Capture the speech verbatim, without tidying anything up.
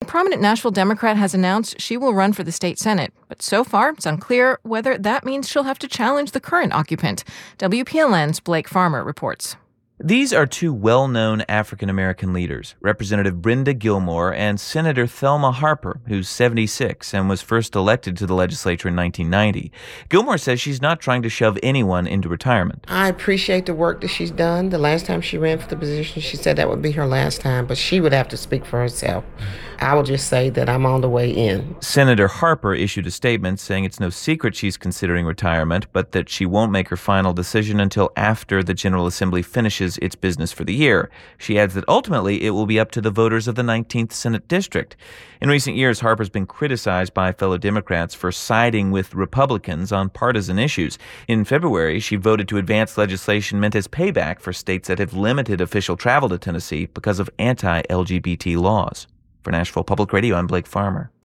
prominent Nashville Democrat has announced she will run for the state Senate, but so far it's unclear whether that means she'll have to challenge the current occupant. W P L N's Blake Farmer reports. These are two well-known African-American leaders, Representative Brenda Gilmore and Senator Thelma Harper, who's seventy-six and was first elected to the legislature in nineteen ninety. Gilmore says she's not trying to shove anyone into retirement. I appreciate the work that she's done. The last time she ran for the position, she said that would be her last time, but she would have to speak for herself. I will just say that I'm on the way in. Senator Harper issued a statement saying it's no secret she's considering retirement, but that she won't make her final decision until after the General Assembly finishes its business for the year. She adds that ultimately it will be up to the voters of the nineteenth Senate District. In recent years, Harper's been criticized by fellow Democrats for siding with Republicans on partisan issues. In February, she voted to advance legislation meant as payback for states that have limited official travel to Tennessee because of anti-L G B T laws. For Nashville Public Radio, I'm Blake Farmer.